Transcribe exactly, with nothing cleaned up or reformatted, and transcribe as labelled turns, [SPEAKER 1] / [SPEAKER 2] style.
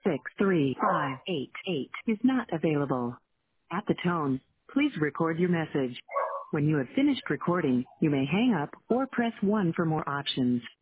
[SPEAKER 1] six three five eight eight is not available. At the tone, please record your message. When you have finished recording, you may hang up or press one for more options.